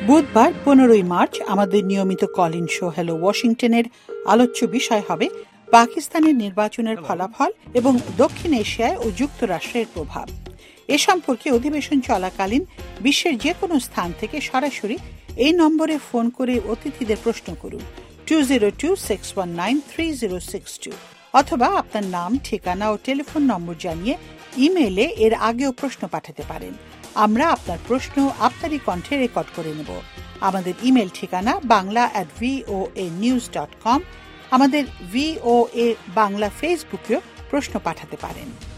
বুধবার 15 মার্চ আমাদের নিয়মিত কল ইন শো হ্যালো ওয়াশিংটনের আলোচ্য বিষয় হবে পাকিস্তানের নির্বাচনের ফলাফল এবং দক্ষিণ এশিয়ায় ও যুক্তরাষ্ট্রের প্রভাব। এ সম্পর্কে অধিবেশন চলাকালীন বিশ্বের যে কোনো স্থান থেকে সরাসরি এই নম্বরে ফোন করে অতিথিদের প্রশ্ন করুন 202-619-3062 অথবা আপনার নাম, ঠিকানা ও টেলিফোন নম্বর জানিয়ে ইমেইলে এর আগেও প্রশ্ন পাঠাতে পারেন। আমরা আপনার প্রশ্ন আপনারই কণ্ঠে রেকর্ড করে নেব। আমাদের ইমেল ঠিকানা bangla@voanews.com। আমাদের VOA বাংলা ফেসবুকেও প্রশ্ন পাঠাতে পারেন।